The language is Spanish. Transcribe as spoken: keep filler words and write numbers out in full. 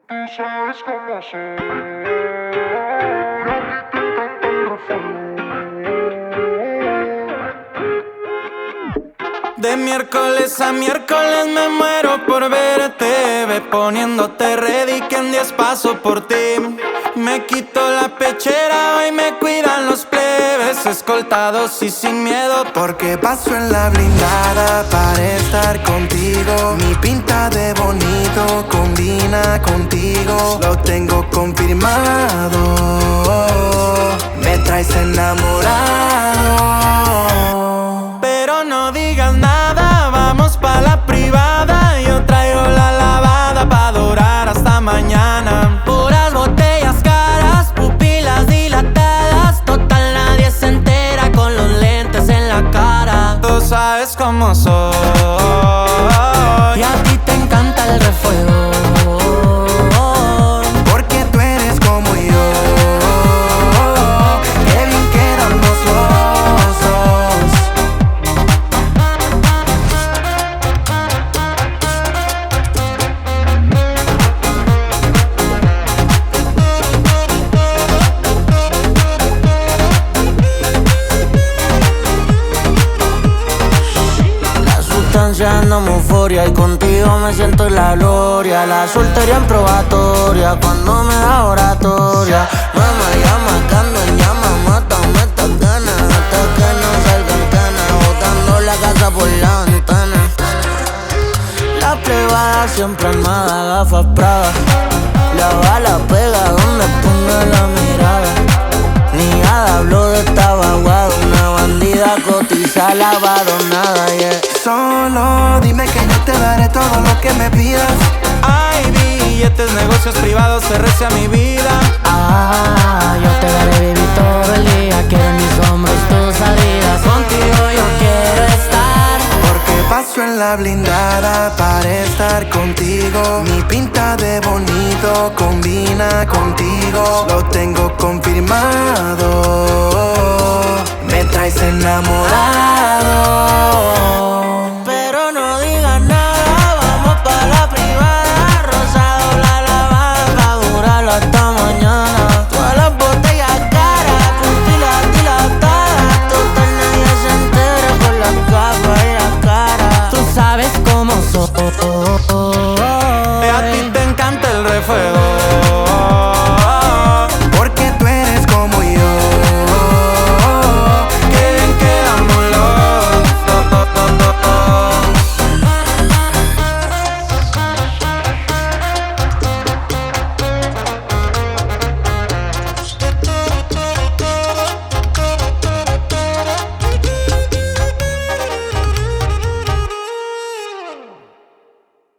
Tú sabes cómo soy. A ti te encanta el refrán. De miércoles a miércoles me muero por verte. Ve poniéndote ready que en diez paso por ti. Me quito la pechera y me cuidan los plebes, escoltados y sin miedo, porque paso en la blindada para estar contigo. Mi pinta de bonito combina contigo, lo tengo confirmado. Me traes enamorado. Pero no digas nada, vamos pa' la privada. Yo traigo la lavada pa' durar hasta mañana. Puras botellas caras, pupilas dilatadas. Total nadie se entera con los lentes en la cara. Tú sabes cómo soy y a ti te encanta el refuego, porque tú eres como yo. Qué bien quedan los osos. La sustancia andamos euforia y contigo me siento en la gloria. La soltería en probatoria cuando me da oratoria. Mamá llama, cando en llama, mátame estas ganas hasta que no salgan canas, botando la casa por la ventana. La privada siempre armada, gafas Prada. La bala pega donde ponga la mirada. Ni nada habló de esta vaguada, una bandida cotiza lavadonada, yeah. Solo dime que yo te daré todo lo que me pidas. Hay billetes, negocios privados, R C a mi vida. Ah, yo te daré baby todo el día. Quiero en mis hombros tus salidas. Contigo yo quiero estar, porque paso en la blindada para estar contigo. Mi pinta de bonito combina contigo, lo tengo confirmado. Me traes enamorado.